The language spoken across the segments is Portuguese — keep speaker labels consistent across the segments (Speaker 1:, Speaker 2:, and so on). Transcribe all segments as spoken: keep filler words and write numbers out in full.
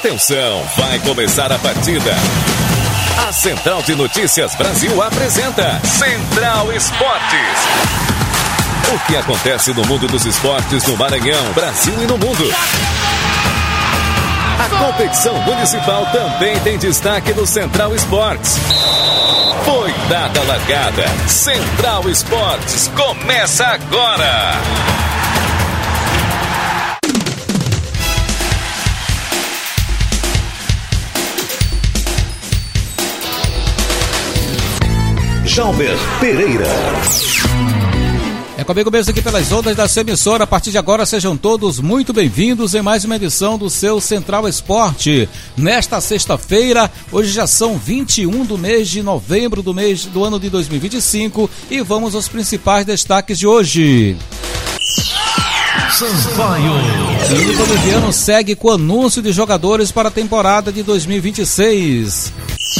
Speaker 1: Atenção, vai começar a partida. A Central de Notícias Brasil apresenta Central Esportes. O que acontece no mundo dos esportes no Maranhão, Brasil e no mundo. A competição municipal também tem destaque no Central Esportes. Foi dada a largada. Central Esportes começa agora.
Speaker 2: Jalber Pereira.
Speaker 3: É comigo mesmo aqui pelas ondas da sua emissora. A partir de agora, sejam todos muito bem-vindos em mais uma edição do seu Central Esporte. Nesta sexta-feira, hoje já são vinte e um do mês de novembro do mês do ano de dois mil e vinte e cinco e vamos aos principais destaques de hoje.
Speaker 2: Sampaio.
Speaker 3: O time boliviano segue com o anúncio de jogadores para a temporada de dois mil e vinte e seis.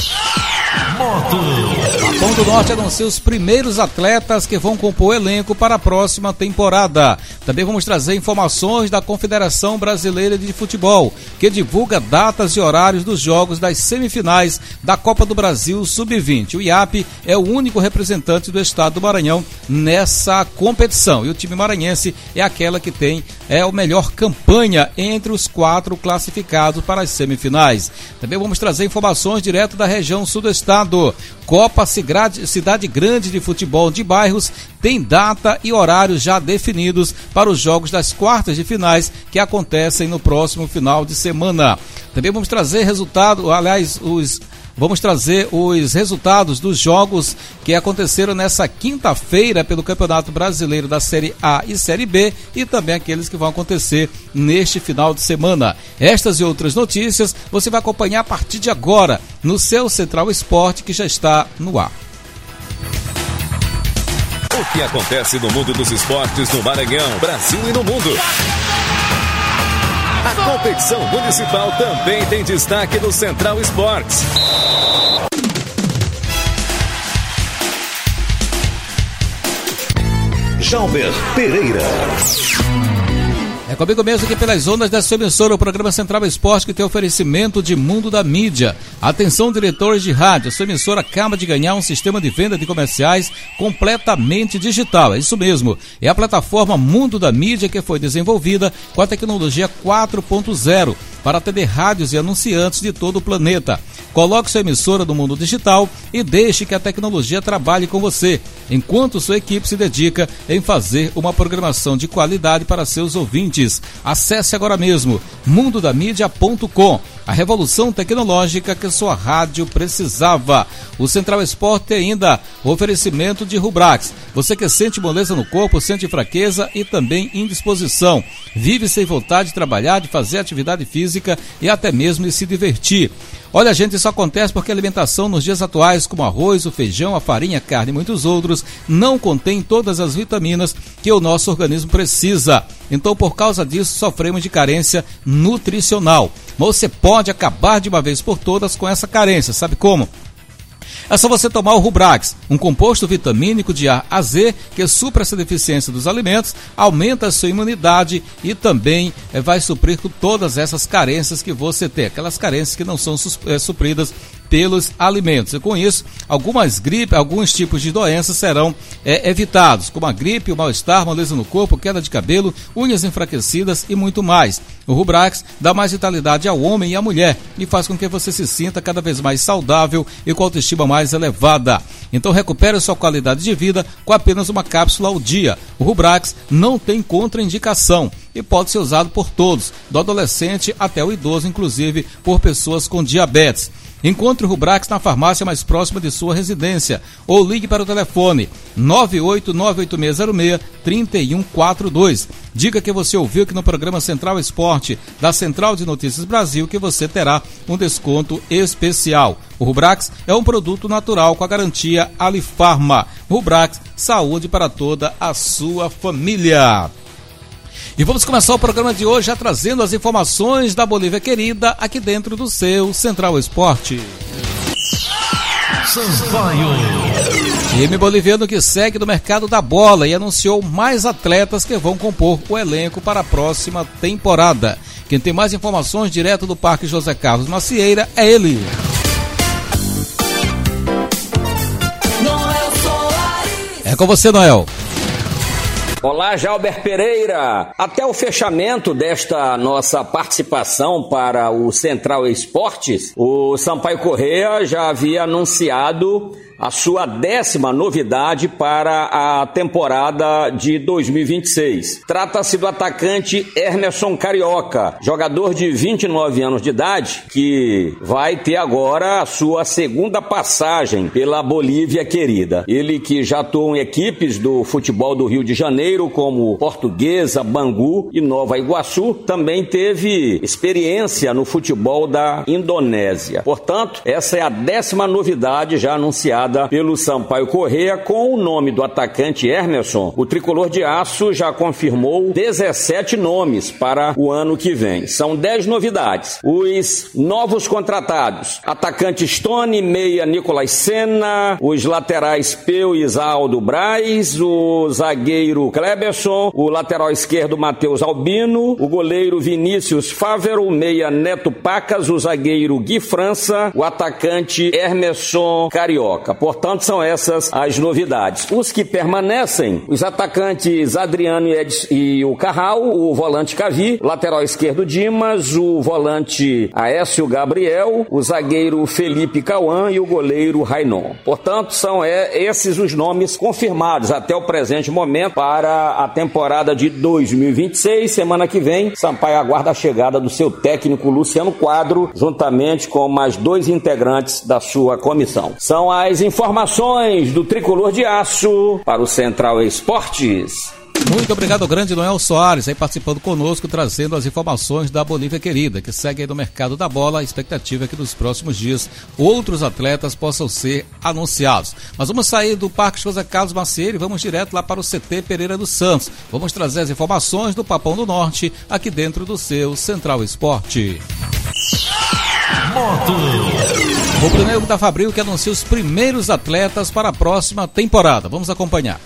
Speaker 3: Capão do Norte anuncia os primeiros atletas que vão compor o elenco para a próxima temporada. Também vamos trazer informações da Confederação Brasileira de Futebol, que divulga datas e horários dos jogos das semifinais da Copa do Brasil sub vinte. O I A P é o único representante do estado do Maranhão nessa competição. E o time maranhense é aquela que tem é, a melhor campanha entre os quatro classificados para as semifinais. Também vamos trazer informações direto da região sul do estado. Copa Cidade Grande de Futebol de Bairros tem data e horários já definidos para os jogos das quartas de finais que acontecem no próximo final de semana. Também vamos trazer resultado, aliás, os Vamos trazer os resultados dos jogos que aconteceram nessa quinta-feira pelo Campeonato Brasileiro da Série A e Série B e também aqueles que vão acontecer neste final de semana. Estas e outras notícias você vai acompanhar a partir de agora no seu Central Esporte, que já está no ar.
Speaker 1: O que acontece no mundo dos esportes no Maranhão, Brasil e no mundo. A competição municipal também tem destaque no Central Esportes.
Speaker 2: Jalber Pereira.
Speaker 3: É comigo mesmo aqui pelas ondas da sua emissora, o programa Central Esporte, que tem oferecimento de Mundo da Mídia. Atenção, diretores de rádio, a sua emissora acaba de ganhar um sistema de venda de comerciais completamente digital. É isso mesmo, é a plataforma Mundo da Mídia que foi desenvolvida com a tecnologia quatro ponto zero para atender rádios e anunciantes de todo o planeta. Coloque sua emissora no mundo digital e deixe que a tecnologia trabalhe com você, enquanto sua equipe se dedica em fazer uma programação de qualidade para seus ouvintes. Acesse agora mesmo mundo da mídia ponto com, a revolução tecnológica que sua rádio precisava. O Central Esporte tem ainda o oferecimento de Rubrax. Você que sente moleza no corpo, sente fraqueza e também indisposição, vive sem vontade de trabalhar, de fazer atividade física e até mesmo de se divertir. Olha, gente, isso acontece porque a alimentação nos dias atuais, como arroz, o feijão, a farinha, a carne e muitos outros, não contém todas as vitaminas que o nosso organismo precisa. Então, por causa disso, sofremos de carência nutricional. Mas você pode acabar de uma vez por todas com essa carência. Sabe como? É só você tomar o Rubrax, um composto vitamínico de A a Z que supra essa deficiência dos alimentos, aumenta a sua imunidade e também é, vai suprir com todas essas carências que você tem, aquelas carências que não são é, supridas pelos alimentos. E com isso, algumas gripes, alguns tipos de doenças serão é, evitados, como a gripe, o mal-estar, moleza no corpo, queda de cabelo, unhas enfraquecidas e muito mais. O Rubrax dá mais vitalidade ao homem e à mulher e faz com que você se sinta cada vez mais saudável e com autoestima mais elevada. Então recupere sua qualidade de vida com apenas uma cápsula ao dia. O Rubrax não tem contraindicação e pode ser usado por todos, do adolescente até o idoso, inclusive por pessoas com diabetes. Encontre o Rubrax na farmácia mais próxima de sua residência ou ligue para o telefone nove oito nove oito seis zero seis três um quatro dois. Diga que você ouviu aqui no programa Central Esporte da Central de Notícias Brasil que você terá um desconto especial. O Rubrax é um produto natural com a garantia Alifarma. Rubrax, saúde para toda a sua família. E vamos começar o programa de hoje já trazendo as informações da Bolívia querida aqui dentro do seu Central Esporte.
Speaker 2: Sampaio.
Speaker 3: Time boliviano que segue no mercado da bola e anunciou mais atletas que vão compor o elenco para a próxima temporada. Quem tem mais informações direto do Parque José Carlos Macieira é ele. É com você, Noel.
Speaker 4: Olá, Jalber Pereira. Até o fechamento desta nossa participação para o Central Esportes, o Sampaio Corrêa já havia anunciado a sua décima novidade para a temporada de dois mil e vinte e seis. Trata-se do atacante Hermerson Carioca, jogador de vinte e nove anos de idade, que vai ter agora a sua segunda passagem pela Bolívia querida. Ele que já atuou em equipes do futebol do Rio de Janeiro, como Portuguesa, Bangu e Nova Iguaçu, também teve experiência no futebol da Indonésia. Portanto, essa é a décima novidade já anunciada pelo Sampaio Corrêa. Com o nome do atacante Hermerson, o tricolor de aço já confirmou dezessete nomes para o ano que vem. São dez novidades. Os novos contratados: atacante Stone, meia Nicolas Senna, os laterais Peu e Isaldo Braz, o zagueiro Kleberson, o lateral esquerdo Matheus Albino, o goleiro Vinícius Fávero, o meia Neto Pacas, o zagueiro Gui França, o atacante Hermerson Carioca. Portanto, são essas as novidades. Os que permanecem: os atacantes Adriano e, Ed, e o Carral, o volante Cavi, lateral esquerdo Dimas, o volante Aécio Gabriel, o zagueiro Felipe Cauã e o goleiro Rainon. Portanto, são é, esses os nomes confirmados até o presente momento para a temporada de dois mil e vinte e seis. Semana que vem, Sampaio aguarda a chegada do seu técnico Luciano Quadro, juntamente com mais dois integrantes da sua comissão. São as informações do Tricolor de Aço para o Central Esportes.
Speaker 3: Muito obrigado, grande Noel Soares, aí participando conosco, trazendo as informações da Bolívia querida, que segue aí no mercado da bola. A expectativa é que nos próximos dias outros atletas possam ser anunciados. Mas vamos sair do Parque José Carlos Macieira e vamos direto lá para o C T Pereira dos Santos. Vamos trazer as informações do Papão do Norte, aqui dentro do seu Central Esporte.
Speaker 2: Moto.
Speaker 3: O primeiro da Fabril que anuncia os primeiros atletas para a próxima temporada. Vamos acompanhar.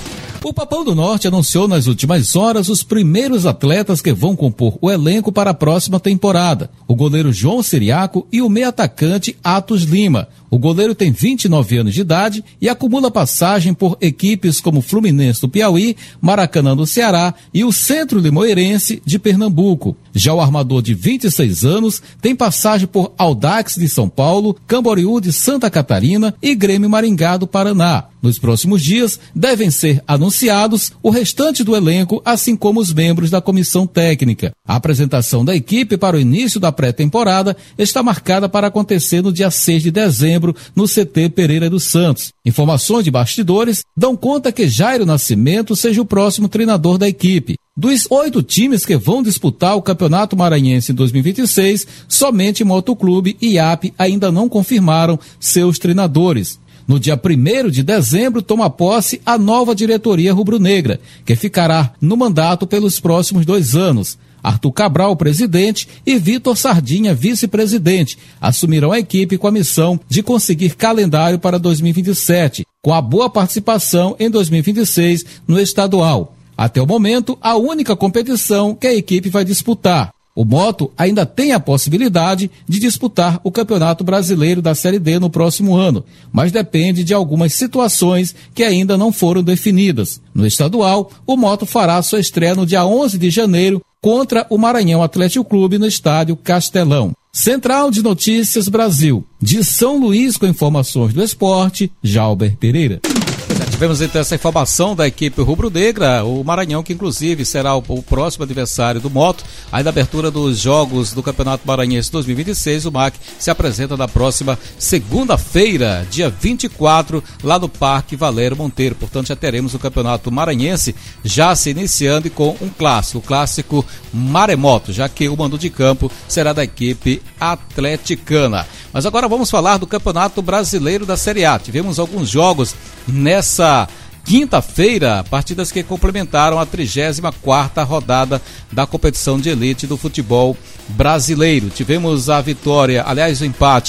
Speaker 3: O Papão do Norte anunciou nas últimas horas os primeiros atletas que vão compor o elenco para a próxima temporada. O goleiro João Siriaco e o meio atacante Atos Lima. O goleiro tem vinte e nove anos de idade e acumula passagem por equipes como Fluminense do Piauí, Maracanã do Ceará e o Centro Limoeirense de Pernambuco. Já o armador de vinte e seis anos tem passagem por Audax de São Paulo, Camboriú de Santa Catarina e Grêmio Maringá do Paraná. Nos próximos dias devem ser anunciados o restante do elenco, assim como os membros da comissão técnica. A apresentação da equipe para o início da pré-temporada está marcada para acontecer no dia seis de dezembro no C T Pereira dos Santos. Informações de bastidores dão conta que Jairo Nascimento seja o próximo treinador da equipe. Dos oito times que vão disputar o Campeonato Maranhense em dois mil e vinte e seis, somente Motoclube e I A P ainda não confirmaram seus treinadores. No dia primeiro de dezembro, toma posse a nova diretoria rubro-negra, que ficará no mandato pelos próximos dois anos. Arthur Cabral, presidente, e Vitor Sardinha, vice-presidente, assumirão a equipe com a missão de conseguir calendário para dois mil e vinte e sete, com a boa participação em dois mil e vinte e seis no estadual. Até o momento, a única competição que a equipe vai disputar. O Moto ainda tem a possibilidade de disputar o Campeonato Brasileiro da Série D no próximo ano, mas depende de algumas situações que ainda não foram definidas. No estadual, o Moto fará sua estreia no dia onze de janeiro contra o Maranhão Atlético Clube no estádio Castelão. Central de Notícias Brasil, de São Luís, com informações do esporte, Jalber Pereira. Tivemos então essa informação da equipe rubro-negra, o Maranhão, que inclusive será o, o próximo adversário do Moto. Aí na abertura dos jogos do Campeonato Maranhense dois mil e vinte e seis, o M A C se apresenta na próxima segunda-feira, dia vinte e quatro, lá no Parque Valério Monteiro. Portanto, já teremos o Campeonato Maranhense já se iniciando e com um clássico, o clássico Maremoto, já que o mando de campo será da equipe atleticana. Mas agora vamos falar do Campeonato Brasileiro da Série A. Tivemos alguns jogos nessa quinta-feira, partidas que complementaram a trigésima quarta rodada da competição de elite do futebol brasileiro. Tivemos a vitória, aliás o empate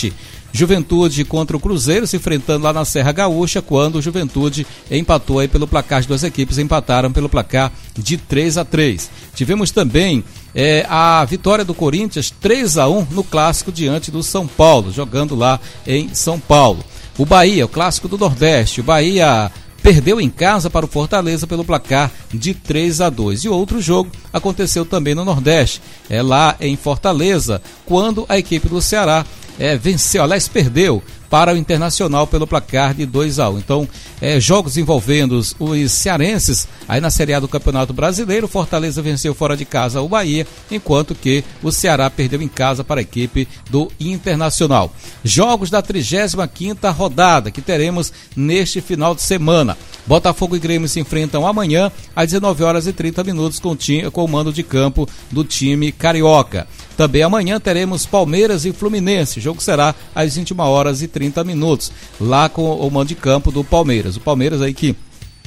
Speaker 3: Juventude contra o Cruzeiro, se enfrentando lá na Serra Gaúcha, quando o Juventude empatou aí pelo placar, as duas equipes empataram pelo placar de três a três. Tivemos também é, a vitória do Corinthians três a um no clássico diante do São Paulo, jogando lá em São Paulo. O Bahia, o clássico do Nordeste, o Bahia perdeu em casa para o Fortaleza pelo placar de três a dois. E outro jogo aconteceu também no Nordeste, é lá em Fortaleza, quando a equipe do Ceará é, venceu, aliás, perdeu para o Internacional pelo placar de dois a um. Então, é, jogos envolvendo os, os cearenses aí na Série A do Campeonato Brasileiro. Fortaleza venceu fora de casa o Bahia, enquanto que o Ceará perdeu em casa para a equipe do Internacional. Jogos da trigésima quinta rodada que teremos neste final de semana. Botafogo e Grêmio se enfrentam amanhã às dezenove horas e trinta minutos com o, time, com o mando de campo do time carioca. Também amanhã teremos Palmeiras e Fluminense. O jogo será às vinte e uma horas e trinta minutos, lá com o mando de campo do Palmeiras. O Palmeiras aí que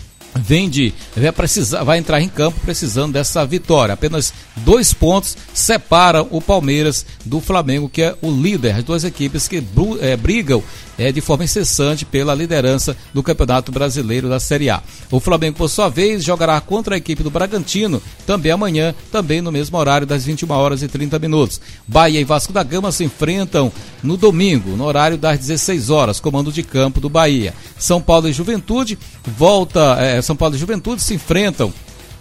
Speaker 3: vem de, vai, precisar, vai entrar em campo precisando dessa vitória. Apenas dois pontos separam o Palmeiras do Flamengo, que é o líder. As duas equipes que é, brigam é, de forma incessante pela liderança do Campeonato Brasileiro da Série A. O Flamengo, por sua vez, jogará contra a equipe do Bragantino, também amanhã, também no mesmo horário das vinte e uma horas e trinta minutos. Bahia e Vasco da Gama se enfrentam no domingo, no horário das dezesseis horas, comando de campo do Bahia. São Paulo e Juventude volta... É, São Paulo e Juventude se enfrentam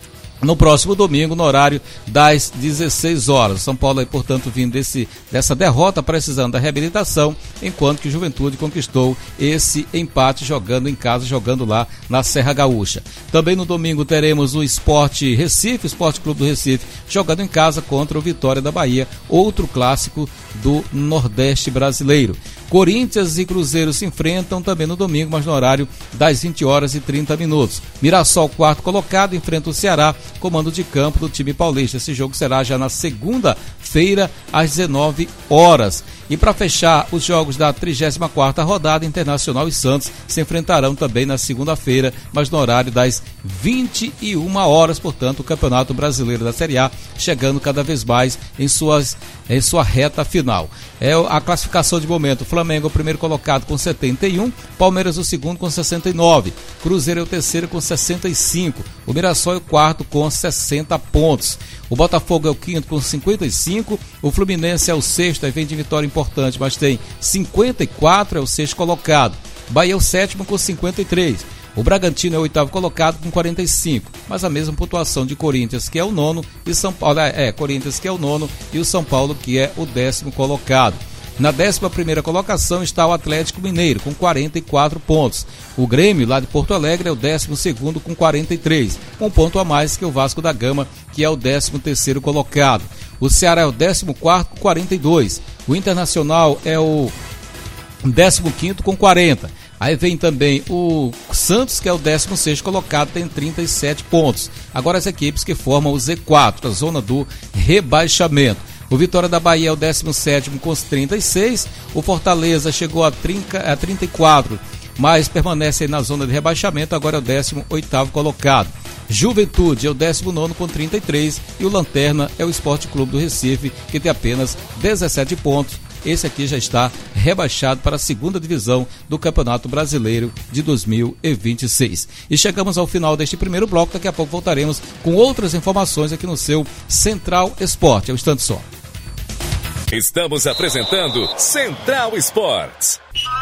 Speaker 3: no próximo domingo, no horário das dezesseis horas. São Paulo aí, portanto, vindo desse, dessa derrota, precisando da reabilitação, enquanto que o Juventude conquistou esse empate jogando em casa, jogando lá na Serra Gaúcha. Também no domingo teremos o Sport Recife, o Sport Clube do Recife, jogando em casa contra o Vitória da Bahia, outro clássico do Nordeste brasileiro. Corinthians e Cruzeiro se enfrentam também no domingo, mas no horário das vinte horas e trinta minutos. Mirassol, quarto colocado, enfrenta o Ceará, comando de campo do time paulista. Esse jogo será já na segunda-feira, às dezenove horas. E para fechar os jogos da trigésima quarta rodada, Internacional e Santos se enfrentarão também na segunda-feira, mas no horário das vinte e uma horas. Portanto, o Campeonato Brasileiro da Série A chegando cada vez mais em, suas, em sua reta final. É a classificação de momento: Flamengo o primeiro colocado com setenta e um, Palmeiras o segundo com sessenta e nove, Cruzeiro é o terceiro com sessenta e cinco, o Mirassol é o quarto com sessenta pontos. O Botafogo é o quinto com cinquenta e cinco, o Fluminense é o sexto, aí vem de vitória importante, mas tem cinquenta e quatro, é o sexto colocado. Bahia é o sétimo com cinquenta e três. O Bragantino é o oitavo colocado com quarenta e cinco, mas a mesma pontuação de Corinthians, que é o nono, e São Paulo, é, Corinthians que é o nono, e o São Paulo, que é o décimo colocado. Na décima primeira colocação está o Atlético Mineiro, com quarenta e quatro pontos. O Grêmio, lá de Porto Alegre, é o décimo segundo com quarenta e três, um ponto a mais que o Vasco da Gama, que é o décimo terceiro colocado. O Ceará é o décimo quarto com quarenta e dois. O Internacional é o décimo quinto com quarenta. Aí vem também o Santos, que é o décimo sexto colocado, tem trinta e sete pontos. Agora as equipes que formam o Z quatro, a zona do rebaixamento. O Vitória da Bahia é o décimo sétimo com os trinta e seis, o Fortaleza chegou a, trinta, a trinta e quatro, mas permanece aí na zona de rebaixamento, agora é o décimo oitavo colocado. Juventude é o décimo nono com trinta e três e o Lanterna é o Sport Clube do Recife, que tem apenas dezessete pontos. Esse aqui já está rebaixado para a segunda divisão do Campeonato Brasileiro de dois mil e vinte e seis. E chegamos ao final deste primeiro bloco. Daqui a pouco voltaremos com outras informações aqui no seu Central Esporte. É um instante só.
Speaker 1: Estamos apresentando Central Esportes.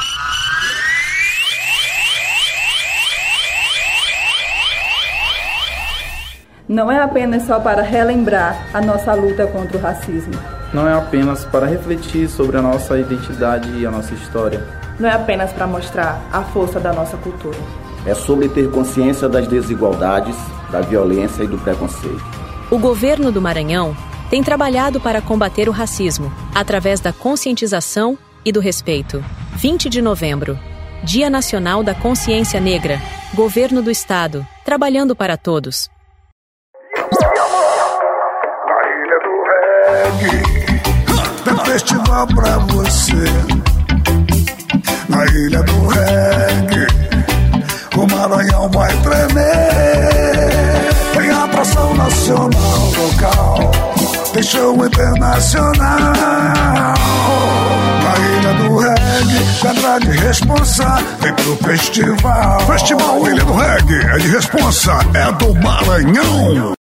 Speaker 5: Não é apenas só para relembrar a nossa luta contra o racismo.
Speaker 6: Não é apenas para refletir sobre a nossa identidade e a nossa história.
Speaker 5: Não é apenas para mostrar a força da nossa cultura.
Speaker 7: É sobre ter consciência das desigualdades, da violência e do preconceito.
Speaker 8: O governo do Maranhão tem trabalhado para combater o racismo através da conscientização e do respeito. vinte de novembro, Dia Nacional da Consciência Negra. Governo do Estado, trabalhando para todos.
Speaker 9: Tem festival pra você na Ilha do Reggae. O Maranhão vai tremer. Venha pra atração nacional local, tem show internacional. Na Ilha do Reggae, Pedra de Responsa, vem pro festival. Festival Ilha do Reggae, é de Responsa, é do Maranhão.